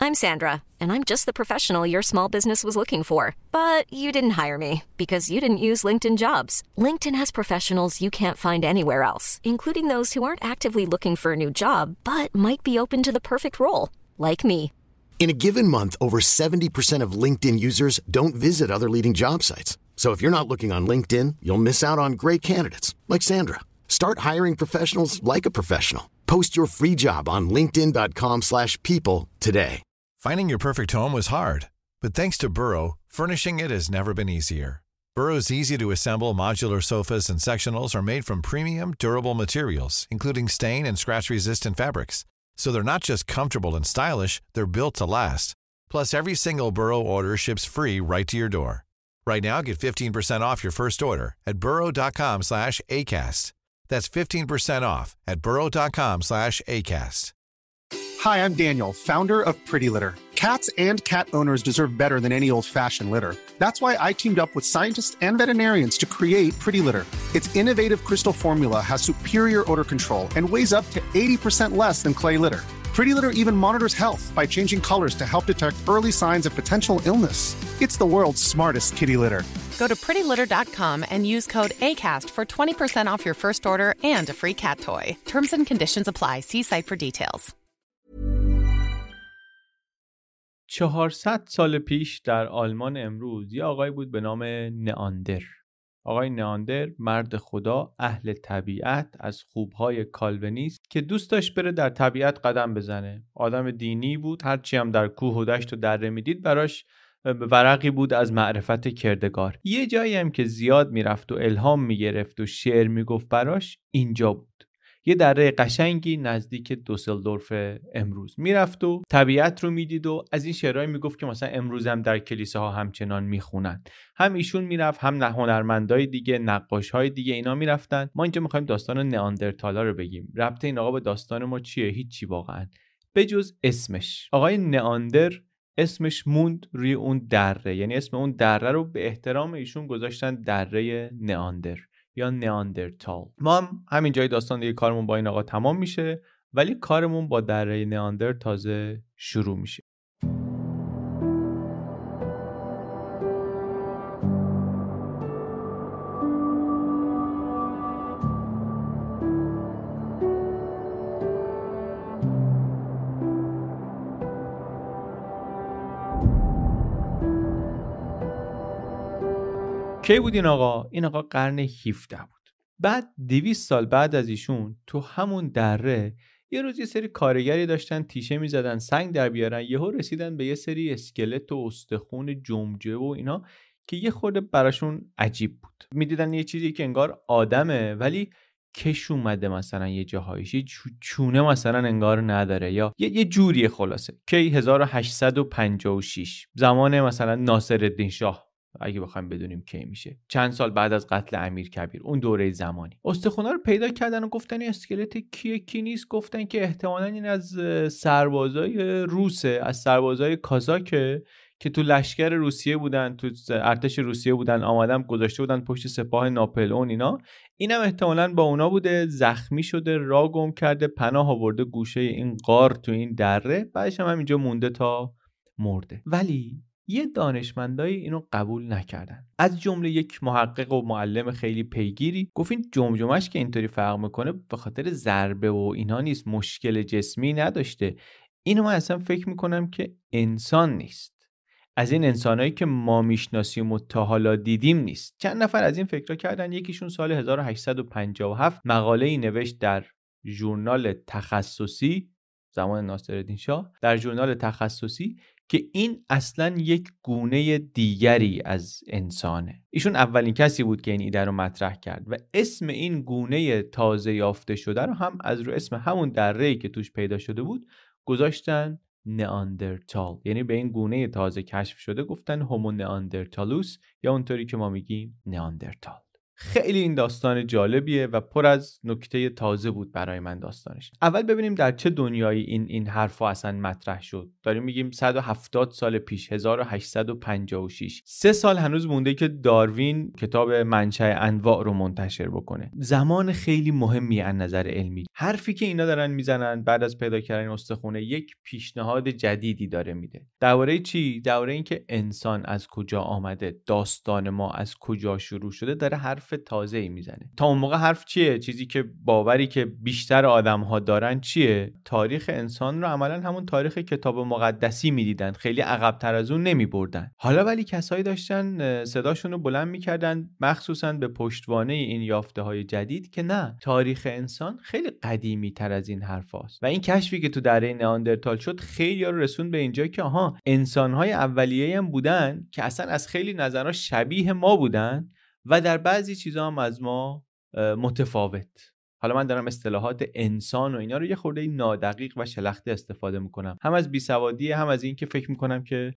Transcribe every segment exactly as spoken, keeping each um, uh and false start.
I'm Sandra, and I'm just the professional your small business was looking for. But you didn't hire me because you didn't use LinkedIn Jobs. LinkedIn has professionals you can't find anywhere else, including those who aren't actively looking for a new job, but might be open to the perfect role, like me. In a given month, over seventy percent of LinkedIn users don't visit other leading job sites. So if you're not looking on LinkedIn, you'll miss out on great candidates like Sandra. Start hiring professionals like a professional. Post your free job on linkedin dot com slash people today. Finding your perfect home was hard, but thanks to Burrow, furnishing it has never been easier. Burrow's easy-to-assemble modular sofas and sectionals are made from premium, durable materials, including stain and scratch-resistant fabrics. So they're not just comfortable and stylish, they're built to last. Plus, every single Burrow order ships free right to your door. Right now, get fifteen percent off your first order at burrow dot com slash acast. That's fifteen percent off at burrow dot com slash acast. Hi, I'm Daniel, founder of Pretty Litter. Cats and cat owners deserve better than any old-fashioned litter. That's why I teamed up with scientists and veterinarians to create Pretty Litter. Its innovative crystal formula has superior odor control and weighs up to eighty percent less than clay litter. Pretty Litter even monitors health by changing colors to help detect early signs of potential illness. It's the world's smartest kitty litter. Go to pretty litter dot com and use code ACAST for twenty percent off your first order and a free cat toy. Terms and conditions apply. See site for details. چهارصد سال پیش در آلمان امروز یه آقای بود به نام نئاندر. آقای نئاندر مرد خدا، اهل طبیعت، از خوبهای کالوینیست که دوست داشت بره در طبیعت قدم بزنه. آدم دینی بود، هرچی هم در کوه و دشت و دره میدید براش ورقی بود از معرفت کردگار. یه جایی هم که زیاد میرفت و الهام میگرفت و شعر میگفت براش اینجا بود. یه دره قشنگی نزدیک دوسلدورف امروز میرفت و طبیعت رو میدید و از این شعرهایی میگفت که مثلا امروز هم در کلیساها همچنان میخونن. هم ایشون میرفت، هم هنرمندای دیگه، نقاشهای دیگه اینا میرفتن. ما اینجا میخوایم داستان نئاندرتالا رو بگیم. ربط این آقا به داستان ما چیه؟ هیچی واقعا، به جز اسمش. آقای نئاندر اسمش موند روی اون دره، یعنی اسم اون دره رو به احترام ایشون گذاشتن دره نئاندر یا نئاندرتال. ما هم همین جای داستان دیگه کارمون با این آقا تمام میشه، ولی کارمون با دره نئاندر تازه شروع میشه. کی بود این آقا؟ این آقا قرن هفدهم بود. بعد دویست سال بعد از ایشون تو همون دره یه روز یه سری کارگری داشتن تیشه میزدن سنگ در بیارن، یهو رسیدن به یه سری اسکلت و استخون جمجمه و اینا که یه خورده براشون عجیب بود. میدیدن یه چیزی که انگار آدمه ولی کش اومده مثلا یه جاهایش، یه چونه مثلا انگار نداره، یا یه, یه جوریه. خلاصه کی هزار و هشتصد و پنجاه و شش زمان مثلا ناصرالدین شاه، اگه بخوایم بدونیم کی میشه، چند سال بعد از قتل امیرکبیر، اون دوره زمانی. استخونا رو پیدا کردن و گفتن اسکلت کیه کی نیست. گفتن که احتمالاً این از سربازای روسه، از سربازای کازاکه که تو لشکر روسیه بودن، تو ارتش روسیه بودن، آمدن گذاشته بودن پشت سپاه ناپلئون. اینا اینم احتمالاً با اونا بوده، زخمی شده، راه گم کرده، پناه آورده گوشه این غار تو این دره، بعدش هم اینجا مونده تا مرده. ولی یه دانشمندای اینو قبول نکردن، از جمله یک محقق و معلم خیلی پیگیری. گفت این جمجمش که اینطوری فرق میکنه به خاطر ضربه و اینا نیست، مشکل جسمی نداشته. اینو من اصلا فکر میکنم که انسان نیست، از این انسانایی که ما میشناسیم و تا حالا دیدیم نیست. چند نفر از این فکرها کردن. یکیشون سال هزار و هشتصد و پنجاه و هفت مقاله‌ای نوشت در ژورنال تخصصی زمان ناصرالدین شاه، در ژورنال تخصصی، که این اصلاً یک گونه دیگری از انسانه. ایشون اولین کسی بود که این ایده رو مطرح کرد و اسم این گونه تازه یافته شده رو هم از رو اسم همون دره‌ای که توش پیدا شده بود گذاشتن نئاندرتال، یعنی به این گونه تازه کشف شده گفتن هومو نئاندرتالوس، یا اونطوری که ما میگیم نئاندرتال. خیلی این داستان جالبیه و پر از نکته تازه بود برای من داستانش. اول ببینیم در چه دنیایی این این حرفا اصلا مطرح شد. داریم میگیم صد و هفتاد سال پیش، هزار و هشتصد و پنجاه و شش. سه سال هنوز مونده که داروین کتاب منشأ انواع رو منتشر بکنه. زمان خیلی مهمی از نظر علمی. حرفی که اینا دارن میزنن بعد از پیدا کردن استخونه یک پیشنهاد جدیدی داره میده. درباره چی؟ درباره اینکه انسان از کجا آمده، داستان ما از کجا شروع شده، داره حرف تازه‌ای میزنه. تا اون موقع حرف چیه؟ چیزی که باوری که بیشتر آدم‌ها دارن چیه؟ تاریخ انسان رو عملاً همون تاریخ کتاب مقدسی میدیدن، خیلی عقب‌تر از اون نمیبردن. حالا ولی کسایی داشتن صداشون رو بلند میکردن، مخصوصاً به پشتوانه این یافته‌های جدید، که نه، تاریخ انسان خیلی قدیمی‌تر از این حرفاست. و این کشفی که تو دره نئاندرتال شد خیلی‌ها رو رسون به اینجا که آها، انسان‌های اولیه‌ای هم بودن که اصلاً از خیلی نظرها شبیه ما بودن و در بعضی چیزا هم از ما متفاوت. حالا من دارم اصطلاحات انسان و اینا رو یه خورده نادقیق و شلخته استفاده میکنم، هم از بیسوادی، هم از این که فکر میکنم که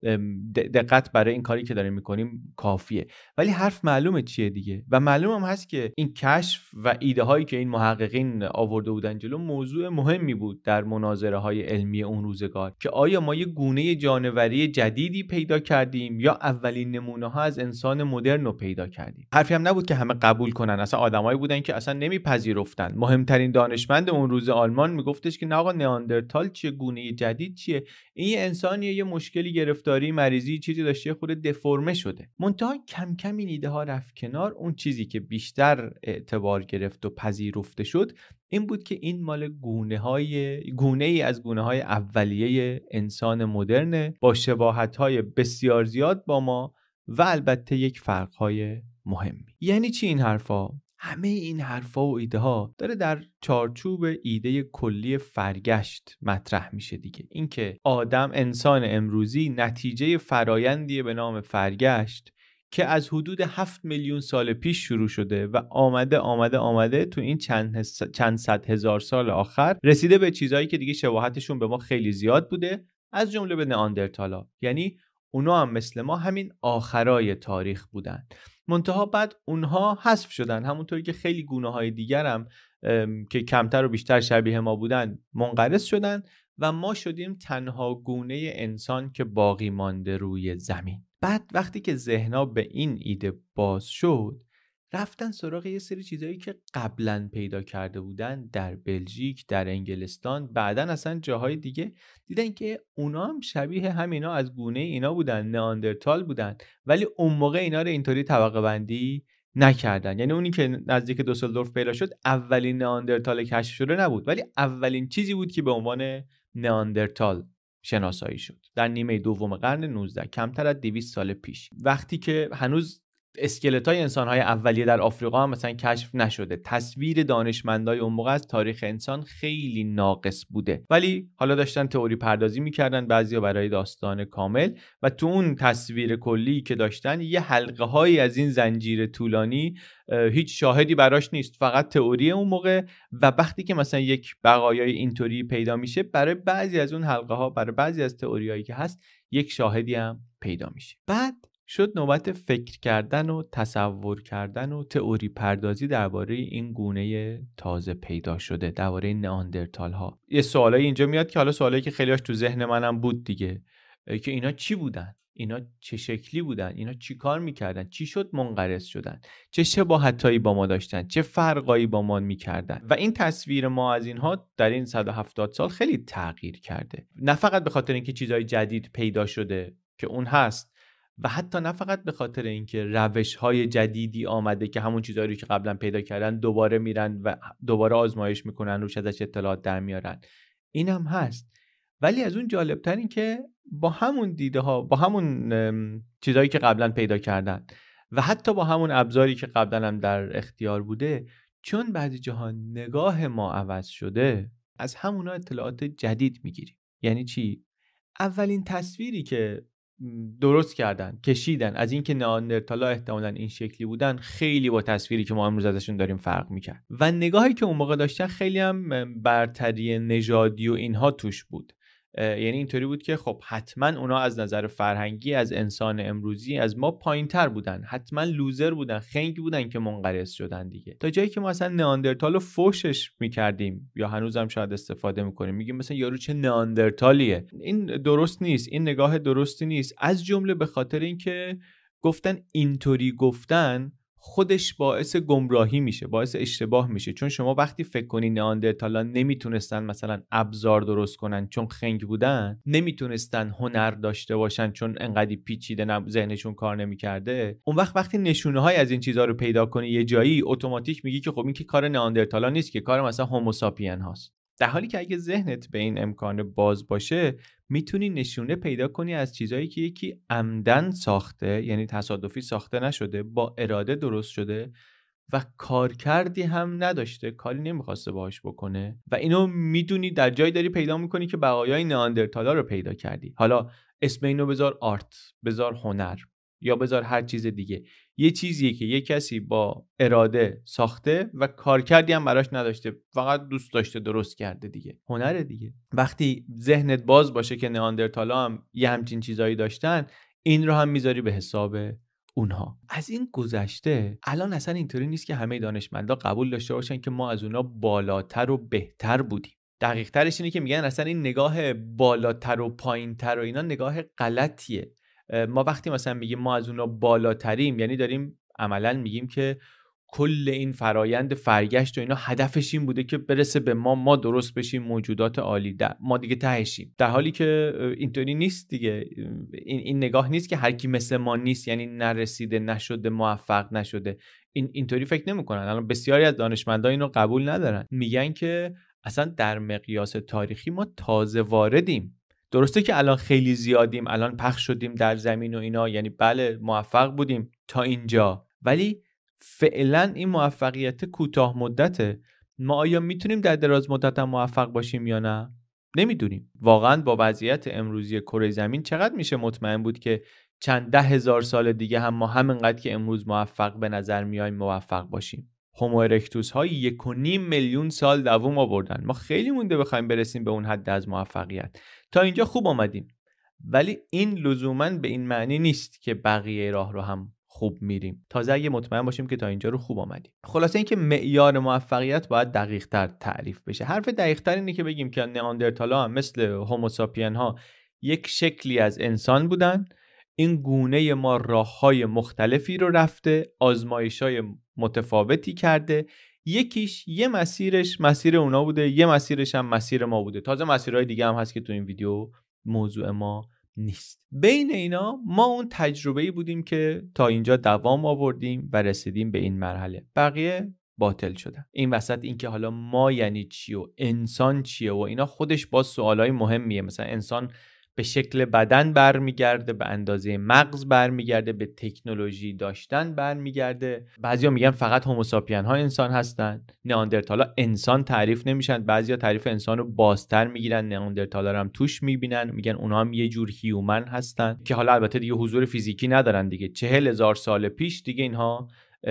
دقت برای این کاری که داریم میکنیم کافیه. ولی حرف معلومه چیه دیگه، و معلوم هم هست که این کشف و ایده هایی که این محققین آورده بودن جلو موضوع مهمی بود در مناظره های علمی اون روزگار، که آیا ما یه گونه جانوری جدیدی پیدا کردیم یا اولین نمونه ها از انسان مدرن رو پیدا کردیم. حرفی هم نبود که همه قبول کنن، اصلا آدمایی بودن که اصلا نمیپذیرفتن. مهمترین دانشمند اون روز آلمان میگفتش که نه آقا، نئاندرتال چیه، گونه جدید چیه، این یه انسانیه، یه مشکلی، گرفتاری، مریضی، چیزی داشته، خود دفرمه شده. منتها کم کم این ایده ها رفت کنار. اون چیزی که بیشتر اعتبار گرفت و پذیرفته شد این بود که این مال گونه های گونه ای از گونه های اولیه انسان مدرن، با شباهت های بسیار زیاد با ما و البته یک فرق های مهمی. یعنی چی این حرفا؟ همه این حرفا و ایده ها داره در چارچوب ایده کلی فرگشت مطرح میشه دیگه. اینکه آدم، انسان امروزی، نتیجه فرایندیه به نام فرگشت که از حدود هفت میلیون سال پیش شروع شده و آمده آمده آمده تو این چند, چند صد هزار سال آخر رسیده به چیزهایی که دیگه شباهتشون به ما خیلی زیاد بوده، از جمله به نئاندرتالا. یعنی اونا هم مثل ما همین آخرای تاریخ بودن، منتها بعد اونها حذف شدن، همونطوری که خیلی گونه های دیگر هم که کمتر و بیشتر شبیه ما بودن منقرض شدن و ما شدیم تنها گونه انسان که باقی مانده روی زمین. بعد وقتی که ذهن‌ها به این ایده باز شد، رفتن سراغ یه سری چیزایی که قبلا پیدا کرده بودن در بلژیک، در انگلستان، بعدن اصلا جاهای دیگه، دیدن که اونا هم شبیه همینا از گونه اینا بودن، نئاندرتال بودن، ولی اون موقع اینا رو اینطوری طبقه بندی نکردن. یعنی اونی که نزدیک دوسلدورف پیدا شد اولین نئاندرتال کشف شده نبود، ولی اولین چیزی بود که به عنوان نئاندرتال شناسایی شد در نیمه دوم قرن نوزدهم، کمتر از دویست سال پیش، وقتی که هنوز اسکلتای انسان‌های اولیه در آفریقا هم مثلا کشف نشده. تصویر دانشمندای اون موقع از تاریخ انسان خیلی ناقص بوده، ولی حالا داشتن تئوری پردازی می‌کردن، بعضیا برای داستان کامل، و تو اون تصویر کلی که داشتن یه حلقه‌هایی از این زنجیر طولانی هیچ شاهدی براش نیست، فقط تئوری اون موقع. و وقتی که مثلا یک بقایای اینطوری پیدا میشه، برای بعضی از اون حلقه‌ها، برای بعضی از تئوریایی که هست، یک شاهدی هم پیدا میشه. بعد شد نوبت فکر کردن و تصور کردن و تئوری پردازی درباره این گونه تازه پیدا شده، درباره نئاندرتال ها. یه سوالایی اینجا میاد که حالا سوالایی که خیلیاش تو ذهن منم بود دیگه، که اینا چی بودن؟ اینا چه شکلی بودن؟ اینا چی کار میکردن؟ چی شد منقرض شدن؟ چه شباهتایی با ما داشتن؟ چه فرقایی با ما میکردن؟ و این تصویر ما از اینها در این صد و هفتاد سال خیلی تغییر کرده، نه فقط به خاطر اینکه چیزای جدید پیدا شده که اون هست، و حتی نه فقط به خاطر اینکه روش‌های جدیدی آمده که همون چیزایی که قبلا پیدا کردن دوباره میرن و دوباره آزمایش میکنن، روش ازش اطلاعات در میارن، این هم هست. ولی از اون جالبتر این که با همون دیده ها، با همون چیزایی که قبلا پیدا کردن و حتی با همون ابزاری که قبلا هم در اختیار بوده، چون بعضی جاها نگاه ما عوض شده، از همونا اطلاعات جدید میگیریم. یعنی چی؟ اولین تصویری که درست کردن، کشیدن از این که نئاندرتالا احتمالاً این شکلی بودن، خیلی با تصویری که ما امروز ازشون داریم فرق میکرد، و نگاهی که اون موقع داشتن خیلی هم برتری نژادی و اینها توش بود. یعنی اینطوری بود که خب حتما اونا از نظر فرهنگی از انسان امروزی از ما پایین‌تر بودن، حتما لوزر بودن، خنگ بودن که منقرض شدن دیگه. تا جایی که ما اصلا نئاندرتال رو فوشش می‌کردیم یا هنوزم شاید استفاده می‌کنیم، میگیم مثلا یارو چه نئاندرتالیه. این درست نیست، این نگاه درستی نیست، از جمله به خاطر اینکه گفتن اینطوری گفتن خودش باعث گمراهی میشه، باعث اشتباه میشه. چون شما وقتی فکر کنی نئاندرتالا نمیتونستن مثلا ابزار درست کنن چون خنگ بودن، نمیتونستن هنر داشته باشن چون انقدی پیچیده نب... ذهنشون کار نمیکرده، اون وقت وقتی نشونه های از این چیزها رو پیدا کنی یه جایی، اتوماتیک میگی که خب این که کار نئاندرتالا نیست، که کار مثلا هوموساپین هاست. در حالی که اگه ذهنت به این امکان باز باشه، میتونی نشونه پیدا کنی از چیزایی که یکی عمدن ساخته، یعنی تصادفی ساخته نشده، با اراده درست شده و کارکردی هم نداشته، کاری نمیخواسته باهاش بکنه و اینو میدونی، در جایی داری پیدا میکنی که بقایای نئاندرتالا رو پیدا کردی. حالا اسم اینو بذار آرت، بذار هنر، یا بذار هر چیز دیگه. یه چیزیه که یه کسی با اراده ساخته و کارکردی هم براش نداشته، فقط دوست داشته درست کرده دیگه. هنره دیگه. وقتی ذهنت باز باشه که نئاندرتالا هم یه همچین چیزایی داشتن، این رو هم میذاری به حساب اونها. از این گذشته الان اصلا اینطوری نیست که همه دانشمندا قبول داشته باشن که ما از اونها بالاتر و بهتر بودیم. دقیق ترش اینه که میگن اصلا این نگاه بالاتر و پایینتر و اینا نگاه غلطیه. ما وقتی مثلا میگیم ما از اونها بالاتریم، یعنی داریم عملاً میگیم که کل این فرایند فرگشت و اینا هدفش این بوده که برسه به ما، ما درست بشیم، موجودات عالی، ما دیگه تهشیم. در حالی که اینطوری نیست دیگه. این این نگاه نیست که هر کی مثل ما نیست یعنی نرسیده، نشده، موفق نشده. این اینطوری فکر نمیکنن. الان بسیاری از دانشمندان اینو قبول ندارن، میگن که اصلا در مقیاس تاریخی ما تازه واردیم. درسته که الان خیلی زیادیم، الان پخش شدیم در زمین و اینا، یعنی بله موفق بودیم تا اینجا، ولی فعلا این موفقیت کوتاه مدته. ما آیا میتونیم در دراز مدت هم موفق باشیم یا نه؟ نمیدونیم. واقعا با وضعیت امروزی کره زمین چقدر میشه مطمئن بود که چند ده هزار سال دیگه هم ما همینقدر که امروز موفق به نظر میایم موفق باشیم؟ هومو ارکتوس ها یک و نیم میلیون سال دوام آوردن. ما خیلی مونده بخوایم برسیم به اون حد از موفقیت. تا اینجا خوب آمدیم، ولی این لزوماً به این معنی نیست که بقیه راه رو هم خوب میریم. تازه اگه مطمئن باشیم که تا اینجا رو خوب آمدیم. خلاصه اینکه معیار موفقیت باید دقیق‌تر تعریف بشه. حرف دقیق‌تر اینه که بگیم که نئاندرتالا هم مثل هوموساپین ها یک شکلی از انسان بودن. این گونه ما راه‌های مختلفی رو رفته، آزمایش‌های متفاوتی کرده. یکیش یه مسیرش مسیر اونا بوده، یه مسیرش هم مسیر ما بوده. تازه مسیرهای دیگه هم هست که تو این ویدیو موضوع ما نیست. بین اینا ما اون تجربه‌ای بودیم که تا اینجا دوام آوردیم و رسیدیم به این مرحله. بقیه باطل شدن. این وسط این که حالا ما یعنی چی و انسان چیه و اینا خودش با سوالای مهمیه. مثلا انسان به شکل بدن برمیگرده، به اندازه مغز برمیگرده، به تکنولوژی داشتن برمیگرده. بعضیا میگن فقط هوموساپین ها انسان هستن، نئاندرتالا انسان تعریف نمیشن. بعضیا تعریف انسان رو بازتر میگیرن، نئاندرتالا رو هم توش میبینن، میگن اونها هم یه جور هیومن هستن که حالا البته دیگه حضور فیزیکی ندارن دیگه. چهل هزار سال پیش دیگه اینها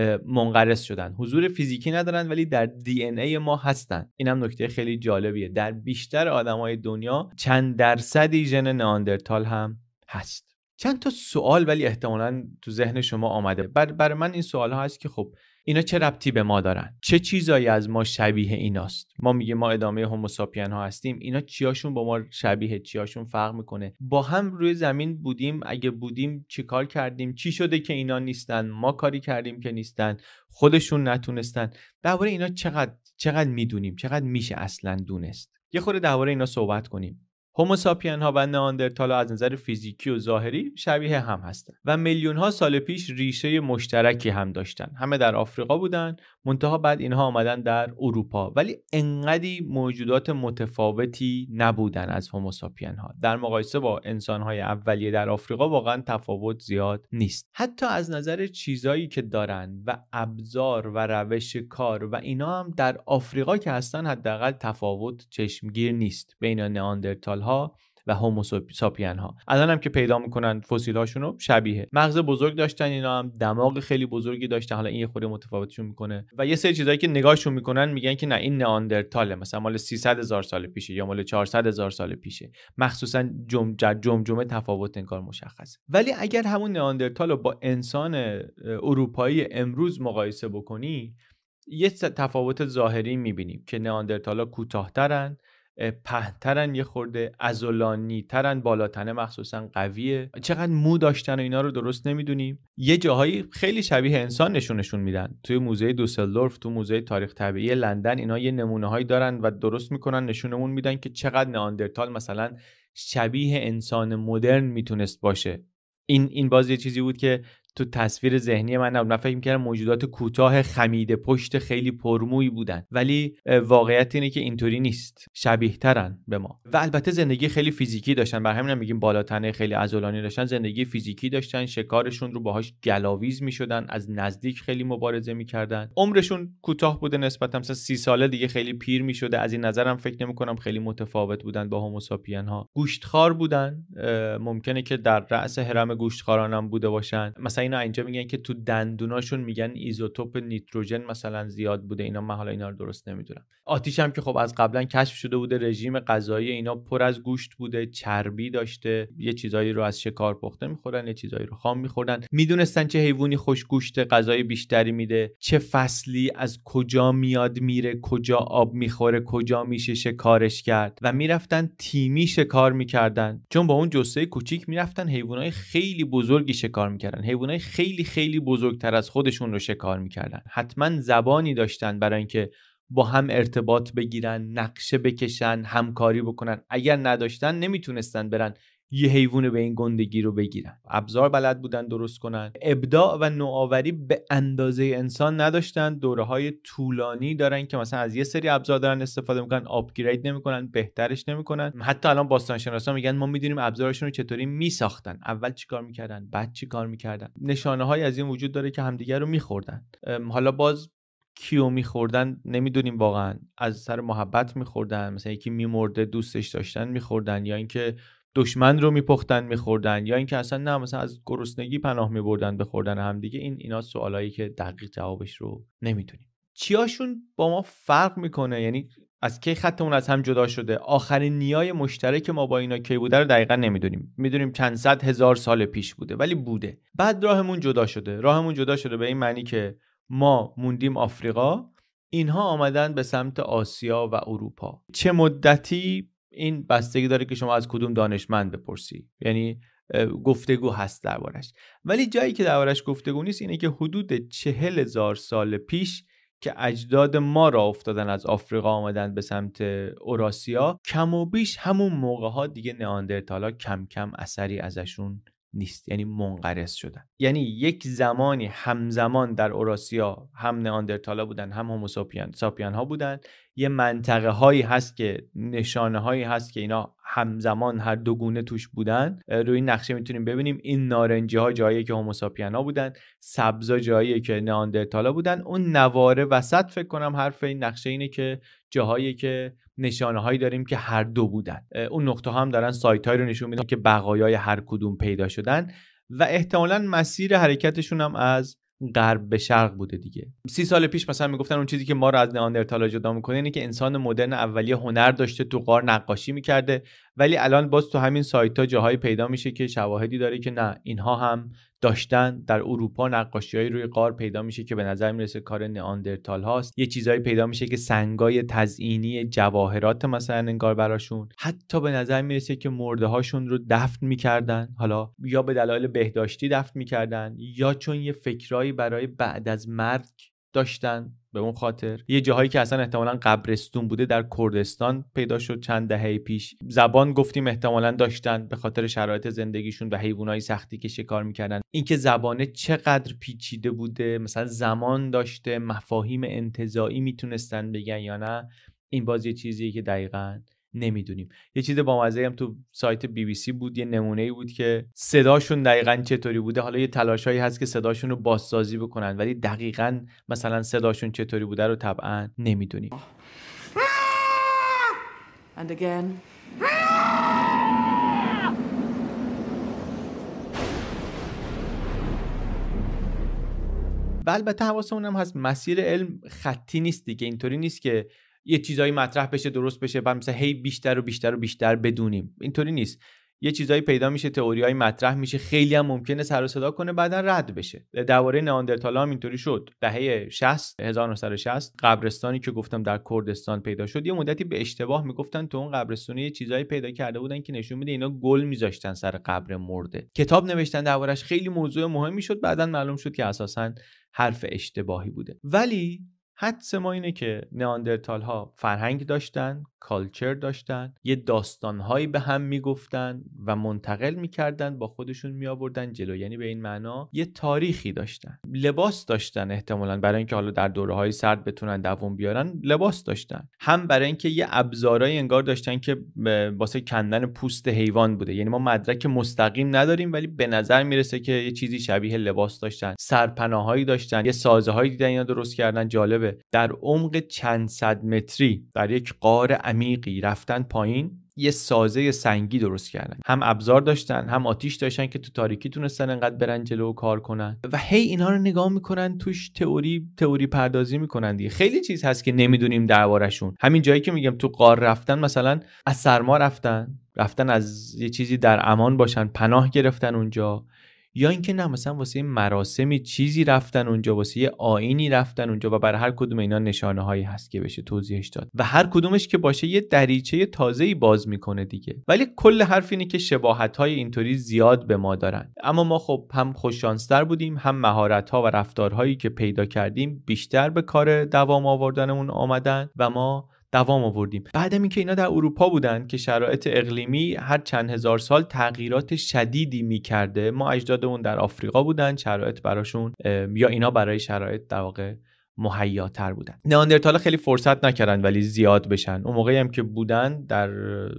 منقرض شدن، حضور فیزیکی ندارن ولی در دی ان ای ما هستن. اینم نکته خیلی جالبیه. در بیشتر آدمای دنیا چند درصدی ژن نئاندرتال هم هست. چند تا سوال ولی احتمالاً تو ذهن شما آمده. بر برای من این سوال ها هست که خب اینا چه ربطی به ما دارن؟ چه چیزایی از ما شبیه ایناست؟ ما میگیم ما ادامه هوموساپین ها هستیم، اینا چیاشون با ما شبیه، چیاشون فرق میکنه؟ با هم روی زمین بودیم؟ اگه بودیم چی کار کردیم؟ چی شده که اینا نیستن؟ ما کاری کردیم که نیستن؟ خودشون نتونستن؟ درباره اینا چقدر چقدر میدونیم؟ چقدر میشه اصلا دونست؟ یه خورده درباره اینا صحبت کنیم. هوموساپین ها و نئاندرتالا از نظر فیزیکی و ظاهری شبیه هم هستن و میلیون ها سال پیش ریشه مشترکی هم داشتن. همه در آفریقا بودن، منتها بعد اینها آمدن در اروپا، ولی انقدی موجودات متفاوتی نبودن از هوموساپین ها. در مقایسه با انسان های اولیه در آفریقا واقعا تفاوت زیاد نیست. حتی از نظر چیزایی که دارن و ابزار و روش کار و اینا هم در آفریقا که هستن حداقل تفاوت چشمگیر نیست بین نئاندرتال ها و هوموساپین ها. الان هم که پیدا میکنن فسیل هاشون رو شبیه. مغز بزرگ داشتن، اینا هم دماغ خیلی بزرگی داشتن، حالا این یه خورده متفاوتشون میکنه و یه سری چیزایی که نگاهشون میکنن میگن که نه این نئاندرتاله، مثلا مال سیصد هزار سال پیشه یا مال چهارصد هزار سال پیشه، مخصوصا جم جمجمه تفاوت انگار مشخصه. ولی اگر همون نئاندرتال رو با انسان اروپایی امروز مقایسه بکنی یه تفاوت ظاهری میبینیم که نئاندرتالا کوتاه‌ترن، پهن‌ترن، یه خورده عضلانی‌ترن، بالاتنه مخصوصا قویه. چقدر مو داشتن و اینا رو درست نمیدونیم. یه جاهایی خیلی شبیه انسان نشونشون میدن. توی موزه دوسلدورف، تو موزه تاریخ طبیعی لندن اینا یه نمونه‌هایی دارن و درست میکنن نشونمون میدن که چقدر نئاندرتال مثلا شبیه انسان مدرن میتونست باشه. این این باز یه چیزی بود که تو تصویر ذهنی من نبود. من فکر می‌کردم موجودات کوتاه خمیده پشت خیلی پرمویی بودن، ولی واقعیت اینه که اینطوری نیست، شبیه‌ترن به ما. و البته زندگی خیلی فیزیکی داشتن، بر همین هم میگیم بالاتنه خیلی عضلانی داشتن، زندگی فیزیکی داشتن، شکارشون رو باهاش گلاویز می‌شدن، از نزدیک خیلی مبارزه می‌کردن. عمرشون کوتاه بوده نسبتا، مثلا سی ساله دیگه خیلی پیر می‌شده. از این نظرم فکر نمی‌کنم خیلی متفاوت بودن با هوموساپین ها. گوشتخوار بودن، ممکنه که در رأس هرم گوشتخواران هم بوده باشن. مثلا اینا اینجا میگن که تو دندوناشون میگن ایزوتوپ نیتروژن مثلا زیاد بوده. اینا من حالا اینا رو درست نمیدونم. آتیش هم که خب از قبلا کشف شده بوده. رژیم غذایی اینا پر از گوشت بوده، چربی داشته، یه چیزایی رو از شکار پخته میخوردن، یه چیزایی رو خام میخوردن. میدونستن چه حیوانی خوش گوشت غذای بیشتری میده، چه فصلی از کجا میاد میره، کجا آب میخوره، کجا میشه شکارش کرد و میرفتن تیمی شکار میکردن. چون با اون جثه کوچیک میرفتن حیوانای خیلی بزرگی شکار میکردن، حیوانای خیلی خیلی بزرگتر از خودشون رو شکار میکردن. حتما زبانی داشتن برای اینکه با هم ارتباط بگیرن، نقشه بکشن، همکاری بکنن. اگر نداشتن نمیتونستن برن یه حیوان به این گندگی رو بگیرن. ابزار بلد بودن درست کنن. ابداع و نوآوری به اندازه انسان نداشتن. دوره‌های طولانی دارن که مثلا از یه سری ابزار دارن استفاده میکنن، آپگرید نمیکنن، بهترش نمیکنن. حتی الان باستانشناسا میگن ما میدونیم ابزارشون رو چطوری میساختن، اول چیکار میکردن، بعد چیکار میکردن. نشانه‌های از این وجود داره که همدیگه رو میخوردن. حالا باز کیو میخوردن نمیدونیم واقعا. از سر محبت میخوردن، مثلا یکی میمرده دوستش داشتن میخوردن، یا اینکه دشمن رو میپختن میخوردن، یا اینکه اصلا نه مثلا از گرسنگی پناه میبردن به خوردن هم دیگه. این اینا سوالایی که دقیق جوابش رو نمیدونیم. چیاشون با ما فرق میکنه، یعنی از کی خطمون از هم جدا شده، آخرین نیای مشترک ما با اینا کی بوده رو دقیقاً نمیدونیم. میدونیم چند صد هزار سال پیش بوده ولی بوده. بعد راهمون جدا شده. راهمون جدا شده به این معنی که ما موندیم آفریقا، اینها آمدن به سمت آسیا و اروپا. چه مدتی این بستگی داره که شما از کدوم دانشمند بپرسی، یعنی گفتگو هست دربارش. ولی جایی که دربارش گفتگو نیست اینه که حدود چهل هزار سال پیش که اجداد ما را افتادن از آفریقا آمدن به سمت اوراسیا، کم و بیش همون موقع ها دیگه نئاندرتالا کم کم اثری ازشون نیست، یعنی منقرض شدن. یعنی یک زمانی همزمان در اوراسیا هم نئاندرتالا بودن هم هوموساپین ساپین ها بودن. یه منطقه هایی هست که نشانه هایی هست که اینا همزمان هر دو گونه توش بودن. روی این نقشه میتونیم ببینیم این نارنجی ها جایی که هوموساپین ها بودن، سبزا جایی که نئاندرتالا بودن. اون نواره وسط فکر کنم حرف این نقشه اینه که جاهایی که نشانه هایی داریم که هر دو بودن. اون نقطه ها هم دارن سایت هایی رو نشون میدن که بقایای هر کدوم پیدا شدن و احتمالاً مسیر حرکتشون هم از غرب به شرق بوده دیگه. سی سال پیش مثلا میگفتن اون چیزی که ما رو از نئاندرتالا جدا میکنه اینه که انسان مدرن اولیه هنر داشته، تو غار نقاشی میکرده. ولی الان باز تو همین سایت ها جاهایی پیدا میشه که شواهدی داره که نه، اینها هم داشتن. در اروپا نقاشی‌های روی غار پیدا میشه که به نظر میرسه کار نئاندرتال هاست. یه چیزایی پیدا میشه که سنگای تزئینی جواهرات مثلا انگار براشون. حتی به نظر میرسه که مرده هاشون رو دفن میکردن، حالا یا به دلایل بهداشتی دفن میکردن یا چون یه فکرایی برای بعد از مرگ داشتن. به اون خاطر یه جاهایی که اصلا احتمالاً قبرستون بوده در کردستان پیدا شد چند دهه پیش. زبان گفتیم احتمالاً داشتن به خاطر شرایط زندگیشون و حیوانای سختی که شکار میکردن. اینکه زبانه چقدر پیچیده بوده، مثلا زمان داشته، مفاهیم انتزاعی میتونستن بگن یا نه، این باز یه چیزیه که دقیقاً نمیدونیم. یه چیز بامزه هم تو سایت بی بی سی بود، یه نمونه‌ای بود که صداشون دقیقاً چطوری بوده. حالا یه تلاشایی هست که صداشون رو بازسازی بکنن ولی دقیقاً مثلا صداشون چطوری بوده رو طبعاً نمیدونیم. And again. و البته حواسمون هم هست مسیر علم خطی نیست دیگه، اینطوری نیست که یه چیزایی مطرح بشه درست بشه بعد مثلا هی بیشتر و بیشتر و بیشتر بدونیم، اینطوری نیست. یه چیزایی پیدا میشه، تئوریای مطرح میشه، خیلی هم ممکنه سر و صدا کنه بعدن رد بشه. درباره نئاندرتالا هم اینطوری شد. دهه شصت هزار و نهصد و شصت قبرستانی که گفتم در کردستان پیدا شد، یه مدتی به اشتباه میگفتن تو اون قبرستونه یه چیزایی پیدا کرده بودن که نشون میده اینا گل میذاشتن سر قبر مرده. کتاب نوشتن دربارش، خیلی موضوع مهمی شد، بعدن معلوم شد که اساساً حرف اشتباهی بوده. ولی حدس ما اینه که نئاندرتال ها فرهنگ داشتن، کالچر داشتن، یه داستانهایی به هم میگفتن و منتقل میکردن، با خودشون میآوردن جلو، یعنی به این معنا یه تاریخی داشتن. لباس داشتن احتمالاً برای اینکه حالا در دوره‌های سرد بتونن دوام بیارن، لباس داشتن. هم برای اینکه یه ابزارای انگار داشتن که واسه کندن پوست حیوان بوده. یعنی ما مدرک مستقیم نداریم ولی به نظر میرسه که یه چیزی شبیه لباس داشتن. سرپناهایی داشتن، یه سازه‌هایی دیدن اینا درست کردن. جالبه در عمق چند صد متری در یک غار عمیقی رفتن پایین، یه سازه سنگی درست کردن. هم ابزار داشتن، هم آتیش داشتن که تو تاریکی تونستن انقدر برن جلو و کار کنن و هی اینا رو نگاه میکنن، توش تئوری تئوری پردازی میکنن دیگه. خیلی چیز هست که نمیدونیم دربارشون. همین جایی که میگم تو غار رفتن، مثلا از سرما رفتن رفتن از یه چیزی در امان باشن، پناه گرفتن اونجا، یا اینکه نه مثلا واسه مراسمی چیزی رفتن اونجا، واسه یه آیینی رفتن اونجا و برای هر کدوم اینا نشانه هایی هست که بشه توضیحش داد و هر کدومش که باشه یه دریچه تازه‌ای باز میکنه دیگه. ولی کل حرف اینه که شباهت های اینطوری زیاد به ما دارن، اما ما خب هم خوششانستر بودیم، هم مهارت ها و رفتارهایی که پیدا کردیم بیشتر به کار دوام آوردنمون آمدن و ما دوام آوردیم. بعدم اینکه اینا در اروپا بودن که شرایط اقلیمی هر چند هزار سال تغییرات شدیدی میکرده. ما اجدادمون در آفریقا بودن، شرایط براشون یا اینا برای شرایط در واقع مهیاتر بودن. نئاندرتالا خیلی فرصت نکردن ولی زیاد بشن. اون موقعی هم که بودن در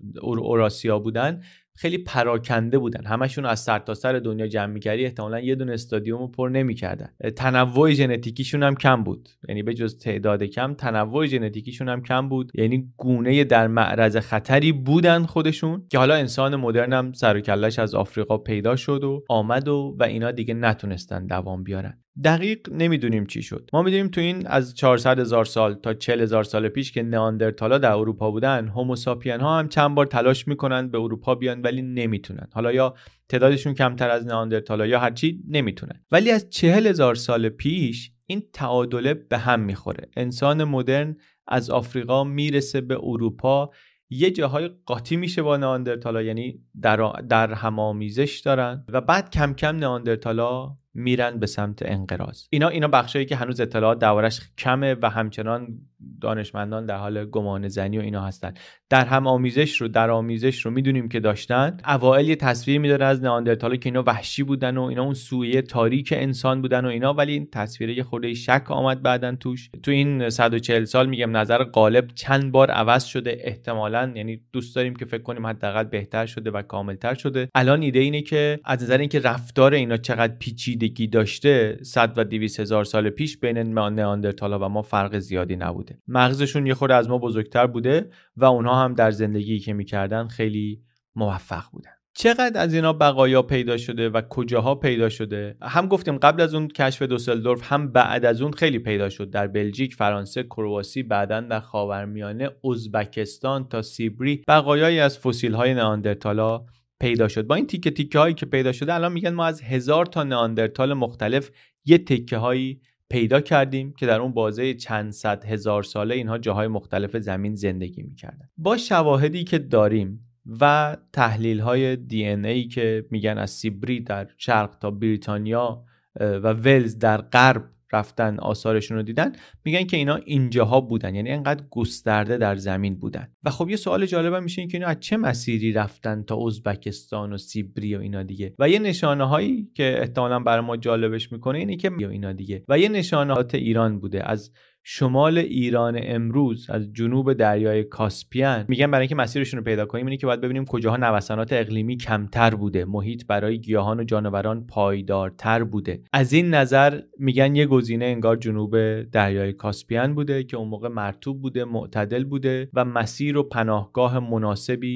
اوراسیا بودن خیلی پراکنده بودن، همشون از سرتاسر سر دنیا جمع می‌کردی احتمالاً یه دونه استادیومو پر نمی‌کردن. تنوع ژنتیکیشون هم کم بود، یعنی به جز تعداد کم تنوع ژنتیکیشون هم کم بود، یعنی گونه در معرض خطری بودن خودشون که حالا انسان مدرن هم سر و کله‌اش از آفریقا پیدا شد و آمد و و اینا دیگه نتونستن دوام بیارن. دقیق نمیدونیم چی شد. ما میدونیم تو این از چهارصد هزار سال تا چهل هزار سال پیش که نئاندرتالا در اروپا بودن، هوموساپین ها هم چند بار تلاش میکنن به اروپا بیان ولی نمیتونن. حالا یا تعدادشون کمتر از نئاندرتالا یا هرچی نمیتونن. ولی از چهل هزار سال پیش این تعادله به هم میخوره. انسان مدرن از آفریقا میرسه به اروپا، یه جاهای قاطی میشه با نئاندرتالا، یعنی در در همامیزش دارن و بعد کم کم نئاندرتالا میرن به سمت انقراض. اینا اینا بخشایی که هنوز اطلاعات دربارش کمه و همچنان دانشمندان در حال گمان زنی و اینا هستن. در هم آمیزش رو در آمیزش رو میدونیم که داشتن. اوائل یه تصویر میداره از نئاندرتالا که اینا وحشی بودن و اینا اون سویه تاریک انسان بودن و اینا، ولی این تصویره یه خورده شک آمد بعدن توش. تو این صد و چهل سال میگم نظر غالب چند بار عوض شده احتمالاً، یعنی دوست داریم که فکر کنیم حداقل بهتر شده و کاملتر شده. الان ایده اینه که از نظر اینکه رفتار اینا چقدر پیچیدگی داشته، صد و دویست هزار سال پیش بین نئاندرتالا و ما فرق زیادی نبوده. مغزشون یه خورده از ما بزرگتر بوده و اونها هم در زندگی که میکردن خیلی موفق بودن. چقدر از اینا بقایا پیدا شده و کجاها پیدا شده؟ هم گفتیم قبل از اون کشف دوسلدورف، هم بعد از اون خیلی پیدا شد در بلژیک، فرانسه، کرواسی، بعدن در خاورمیانه، ازبکستان تا سیبری بقایایی از فسیل‌های نئاندرتالا پیدا شد. با این تیکه تیکه هایی که پیدا شده الان میگن ما از هزار تا نئاندرتال مختلف یه تیکه هایی پیدا کردیم که در اون بازه چند صد هزار ساله اینها جاهای مختلف زمین زندگی میکردن. با شواهدی که داریم و تحلیل های دی ان ای که میگن از سیبری در شرق تا بریتانیا و ولز در غرب رفتن آثارشون رو دیدن، میگن که اینا اینجاها بودن، یعنی انقدر گسترده در زمین بودن. و خب یه سوال جالب میشه این که اینا از چه مسیری رفتن تا ازبکستان و سیبری و اینا دیگه. و یه نشانه هایی که احتمالاً برای ما جالبش میکنه اینه که اینا دیگه و یه نشانات ایران بوده، از شمال ایران امروز، از جنوب دریای کاسپین. میگن برای اینکه مسیرشون رو پیدا کنیم اینه که باید ببینیم کجاها نوسانات اقلیمی کمتر بوده، محیط برای گیاهان و جانوران پایدارتر بوده. از این نظر میگن یه گزینه انگار جنوب دریای کاسپین بوده که اون موقع مرطوب بوده، معتدل بوده و مسیر و پناهگاه مناسبی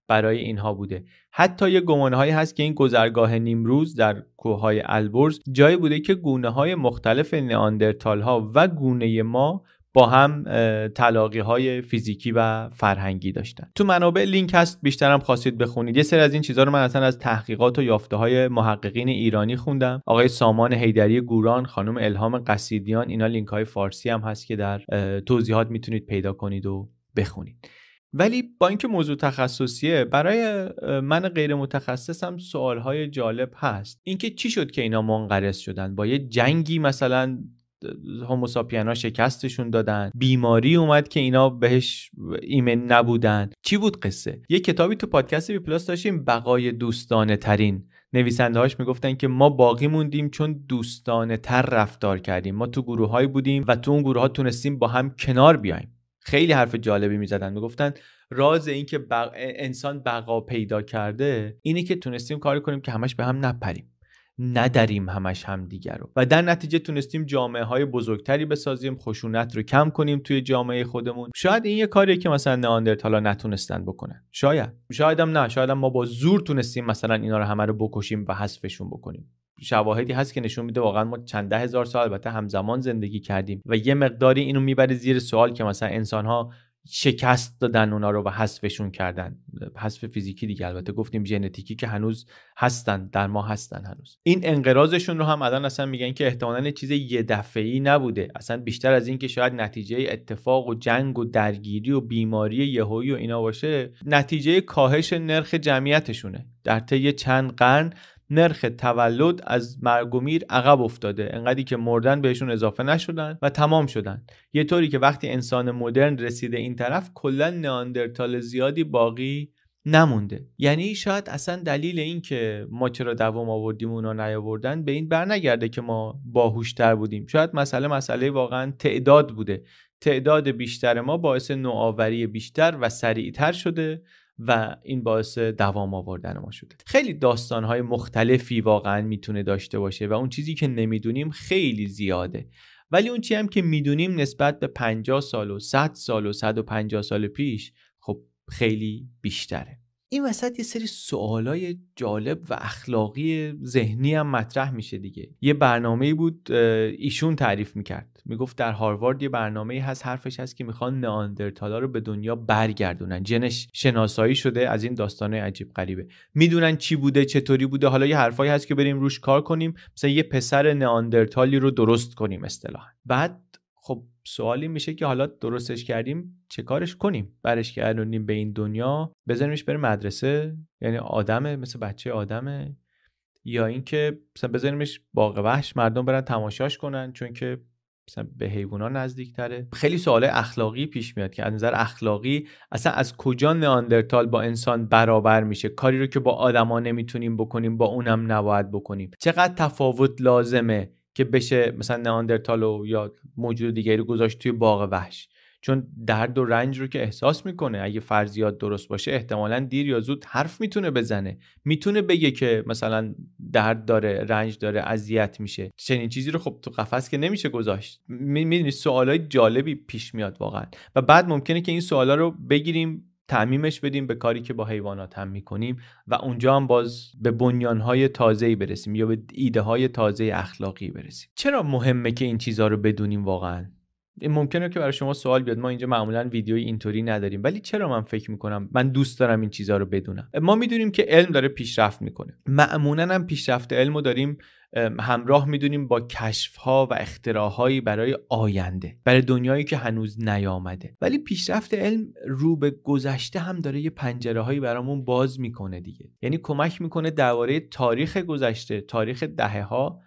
برای اینها بوده. حتی یه گمانه‌هایی هست که این گذرگاه نیمروز در کوههای البرز جایی بوده که گونه‌های مختلف نئاندرتال‌ها و گونه ما با هم تلاقی‌های فیزیکی و فرهنگی داشتن. تو منابع لینک هست، بیشترم خواستید بخونید. یه سری از این چیزا رو من اصلا از تحقیقات و یافته‌های محققین ایرانی خوندم. آقای سامان حیدری گوران، خانم الهام قصیدیان، اینا لینک‌های فارسی هم هست که در توضیحات میتونید پیدا کنید و بخونید. ولی با اینکه موضوع تخصصیه، برای من غیر متخصصم سوال‌های جالب هست. اینکه چی شد که اینا منقرض شدن؟ با یه جنگی مثلا هوموساپین ها شکستشون دادن، بیماری اومد که اینا بهش ایمن نبودن، چی بود قصه؟ یه کتابی تو پادکست بی پلاس داشتیم، بقای دوستانه ترین، نویسنده هاش میگفتن که ما باقی موندیم چون دوستانه تر رفتار کردیم، ما تو گروه های بودیم و تو اون گروه ها تونستیم با هم کنار بیایم. خیلی حرف جالبی میزدن، میگفتن راز این که بق... انسان بقا پیدا کرده اینه که تونستیم کاری کنیم که همش به هم نپریم، نداریم همش هم دیگر رو، و در نتیجه تونستیم جامعه های بزرگتری بسازیم، خشونت رو کم کنیم توی جامعه خودمون. شاید این یه کاریه که مثلا نئاندرتالا نتونستن بکنن، شاید شاید هم نه، شاید هم ما با زور تونستیم مثلا اینا رو همه رو بکشیم و حذفشون بکنیم. شواهدی هست که نشون میده واقعا ما چند ده هزار سال البته همزمان زندگی کردیم و یه مقداری اینو میبره زیر سوال که مثلا انسان‌ها شکست دادن اونا رو و حذفشون کردن. حذف فیزیکی دیگه، البته گفتیم ژنتیکی که هنوز هستن، در ما هستن هنوز. این انقراضشون رو هم الان اصلا میگن که احتمالاً چیز یه دفعه‌ای نبوده، اصلا بیشتر از این که شاید نتیجه اتفاق و جنگ و درگیری و بیماری یهویی و اینا باشه، نتیجه کاهش نرخ جمعیتشونه. در طی چند قرن نرخ تولد از مرگ و میر عقب افتاده، انقدری که مردن بهشون اضافه نشدن و تمام شدن. یه طوری که وقتی انسان مدرن رسیده این طرف، کلا نئاندرتال زیادی باقی نمونده. یعنی شاید اصلا دلیل این که ما چرا دوام آوردیم اونا نیاوردن به این برنگرده که ما باهوشتر بودیم. شاید مسئله مسئله واقعا تعداد بوده. تعداد بیشتر ما باعث نوآوری بیشتر و سریعتر شده و این باعث دوام آوردن ما شده. خیلی داستان‌های مختلفی واقعا میتونه داشته باشه و اون چیزی که نمیدونیم خیلی زیاده، ولی اون چیزی هم که میدونیم نسبت به پنجاه سال و صد سال و صد و پنجاه سال پیش خب خیلی بیشتره. این وسط یه سری سوالای جالب و اخلاقی ذهنی هم مطرح میشه دیگه. یه برنامه‌ای بود ایشون تعریف میکرد، میگفت در هاروارد یه برنامه‌ای هست، حرفش هست که میخوان نئاندرتالا رو به دنیا برگردونن، جنش شناسایی شده، از این داستانه عجیب غریبه، میدونن چی بوده چطوری بوده، حالا یه حرفایی هست که بریم روش کار کنیم، مثلا یه پسر نئاندرتالی رو درست کنیم اصطلاحاً. بعد خب سوالی میشه که حالا درستش کردیم چه کارش کنیم؟ برش گردونیم به این دنیا، بذاریمش بره مدرسه، یعنی آدمه مثل بچه آدمه، یا اینکه مثلا بذاریمش باغ وحش مردم برن تماشاش کنن چون که مثلا به حیونا نزدیک‌تره؟ خیلی سوال اخلاقی پیش میاد که از نظر اخلاقی اصلا از کجا نئاندرتال با انسان برابر میشه؟ کاری رو که با آدما نمیتونیم بکنیم با اونم نباید بکنیم. چقدر تفاوت لازمه که بشه مثلا نئاندرتال یا موجود دیگری رو گذاشت توی باغ وحش؟ چون درد و رنج رو که احساس میکنه، اگه فرضیات درست باشه احتمالاً دیر یا زود حرف میتونه بزنه، میتونه بگه که مثلا درد داره، رنج داره، اذیت میشه. چنین چیزی رو خب تو قفس که نمیشه گذاشت. میدونی سوالای جالبی پیش میاد واقعا، و بعد ممکنه که این سوالا رو بگیریم تعمیمش بدیم به کاری که با حیوانات هم میکنیم و اونجا هم باز به بنیانهای تازه‌ای برسیم یا به ایده‌های تازه اخلاقی برسیم. چرا مهمه که این چیزا رو بدونیم واقعا؟ این ممکنه که برای شما سوال بیاد، ما اینجا معمولا ویدیوی اینطوری نداریم، ولی چرا من فکر میکنم من دوست دارم این چیزا رو بدونم؟ ما میدونیم که علم داره پیشرفت میکنه، معمولا هم پیشرفت علمو داریم همراه میدونیم با کشف‌ها و اختراع‌هایی برای آینده، برای دنیایی که هنوز نیامده. ولی پیشرفت علم رو به گذشته هم داره یه پنجره‌هایی برامون باز میکنه دیگه. یعنی کمک میکنه درباره تاریخ گذشته، تاریخ دهه‌ها،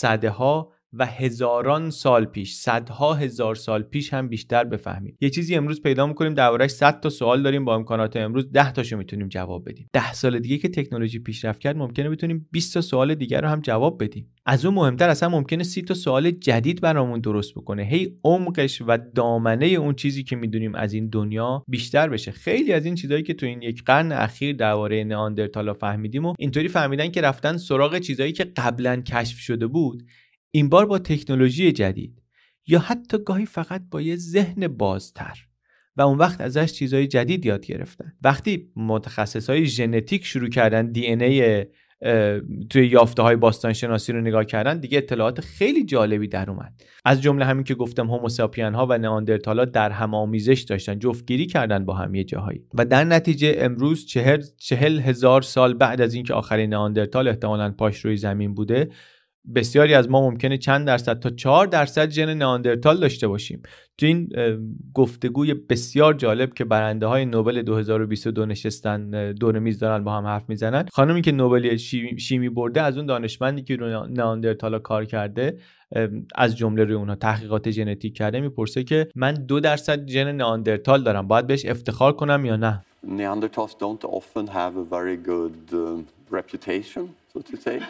صدها و هزاران سال پیش، صدها هزار سال پیش هم بیشتر بفهمیم. یه چیزی امروز پیدا می‌کنیم درباره‌اش صد تا سوال داریم، با امکانات امروز ده تاشو میتونیم جواب بدیم. ده سال دیگه که تکنولوژی پیشرفت کرد ممکنه بتونیم بیست تا سوال دیگر رو هم جواب بدیم. از اون مهمتر اصلا ممکنه سی تا سوال جدید برامون درست بکنه. هی عمقش و دامنه اون چیزی که میدونیم از این دنیا بیشتر بشه. خیلی از این چیزایی که تو این یک قرن اخیر درباره نئاندرتالا فهمیدیم و اینطوری فهمیدن که رفتن سراغ چیزایی که قبلا کشف شده بود، این بار با تکنولوژی جدید یا حتی گاهی فقط با یه ذهن بازتر و اون وقت ازش چیزای جدید یاد گرفتن. وقتی متخصصای ژنتیک شروع کردن دی ان ای توی یافته‌های باستانشناسی رو نگاه کردن، دیگه اطلاعات خیلی جالبی در اومد. از جمله همین که گفتم هوموساپین ها و نئاندرتالا در هم آمیزش داشتن، جفتگیری کردن با هم یه جاهایی و در نتیجه امروز چهل چهل هزار سال بعد از اینکه آخرین نئاندرتال احتمالاً پاش روی زمین بوده، بسیاری از ما ممکنه چند درصد تا چهار درصد ژن نئاندرتال داشته باشیم. تو این گفتگوی بسیار جالب که برنده های نوبل دو هزار و بیست و دو نشستن دور میز دارن با هم حرف میزنن، خانمی که نوبل شیمی برده از اون دانشمندی که رو نئاندرتالا کار کرده، از جمله روی اونها تحقیقات ژنتیک کرده، میپرسه که من دو درصد ژن نئاندرتال دارم، باید بهش افتخار کنم یا نه؟ Neanderthals don't often have a very good uh, reputation, so to say.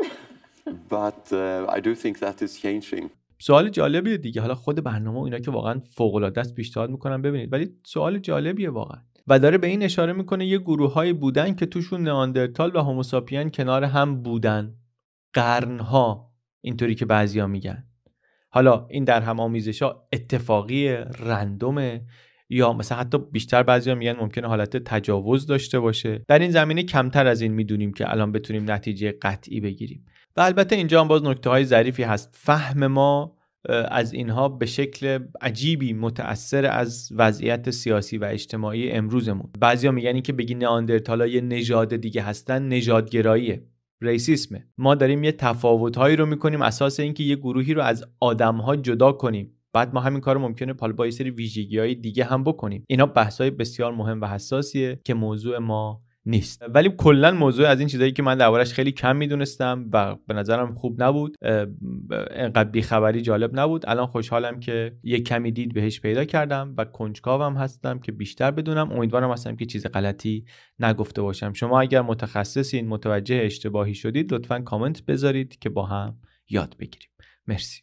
But uh, I do think that is changing. سوال جالبیه دیگه. حالا خود برنامه و اینا که واقعا فوق‌العاده است پیشنهاد میکنم ببینید، ولی سوال جالبیه واقعا و داره به این اشاره میکنه یه گروه‌هایی بودن که توشون نئاندرتال و هوموساپین کنار هم بودن قرنها، اینطوری که بعضیا میگن. حالا این در هم آمیزش‌ها اتفاقی رندومه یا مثلا حتی بیشتر بعضیا میگن ممکنه حالت تجاوز داشته باشه. در این زمینه کمتر از این میدونیم که الان بتونیم نتیجه قطعی بگیریم. و البته اینجا هم باز نکته‌های ظریفی هست. فهم ما از اینها به شکل عجیبی متأثر از وضعیت سیاسی و اجتماعی امروزمون. بعضیا میگن این که بگی نئاندرتالا یه نژاد دیگه هستن نژادگراییه، ریسیسمه. ما داریم یه تفاوت‌هایی رو میکنیم اساس اینکه یه گروهی رو از آدم‌ها جدا کنیم. بعد ما همین کارو ممکنه حالا با یه سری ویژگی‌های دیگه هم بکنیم. اینا بحث‌های بسیار مهم و حساسیه که موضوع ما نیست. ولی کلا موضوع از این چیزایی که من دربارش خیلی کم میدونستم و به نظرم خوب نبود، انقدر بیخبری جالب نبود. الان خوشحالم که یه کمی دید بهش پیدا کردم و کنجکاوم هستم که بیشتر بدونم. امیدوارم هستم که چیز غلطی نگفته باشم. شما اگر متخصصین، متوجه اشتباهی شدید، لطفاً کامنت بذارید که با هم یاد بگیریم. مرسی.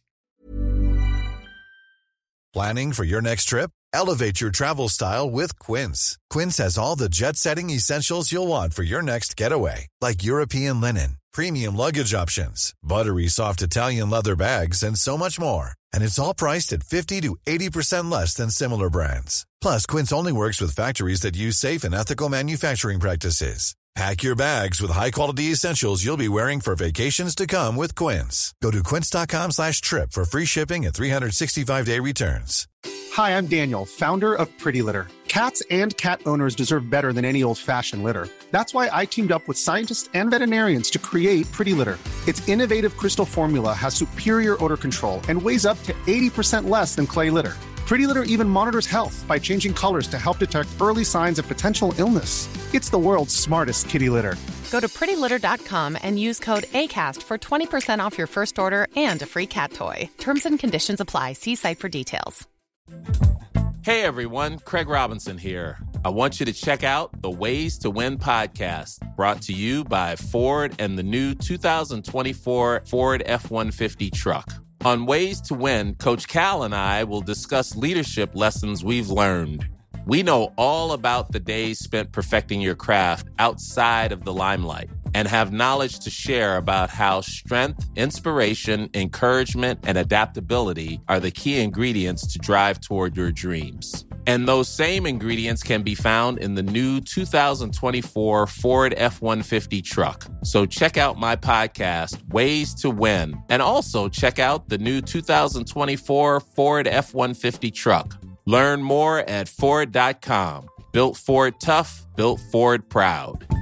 Planning for your next trip? Elevate your travel style with Quince. Quince has all the jet-setting essentials you'll want for your next getaway, like European linen, premium luggage options, buttery soft Italian leather bags, and so much more. And it's all priced at fifty to eighty percent less than similar brands. Plus, Quince only works with factories that use safe and ethical manufacturing practices. Pack your bags with high-quality essentials you'll be wearing for vacations to come with Quince. Go to quince.com slash trip for free shipping and three sixty-five day returns. Hi, I'm Daniel, founder of Pretty Litter. Cats and cat owners deserve better than any old-fashioned litter. That's why I teamed up with scientists and veterinarians to create Pretty Litter. Its innovative crystal formula has superior odor control and weighs up to eighty percent less than clay litter. Pretty Litter even monitors health by changing colors to help detect early signs of potential illness. It's the world's smartest kitty litter. Go to pretty litter dot com and use code ACAST for twenty percent off your first order and a free cat toy. Terms and conditions apply. See site for details. Hey everyone, Craig Robinson here. I want you to check out the Ways to Win podcast, brought to you by Ford and the new two thousand twenty-four Ford F one fifty truck. On Ways to Win, Coach Cal and I will discuss leadership lessons we've learned. We know all about the days spent perfecting your craft outside of the limelight and have knowledge to share about how strength, inspiration, encouragement, and adaptability are the key ingredients to drive toward your dreams. And those same ingredients can be found in the new two thousand twenty-four Ford F one fifty truck. So check out my podcast, Ways to Win, and also check out the new two thousand twenty-four Ford F one fifty truck. Learn more at Ford dot com. Built Ford tough, built Ford proud.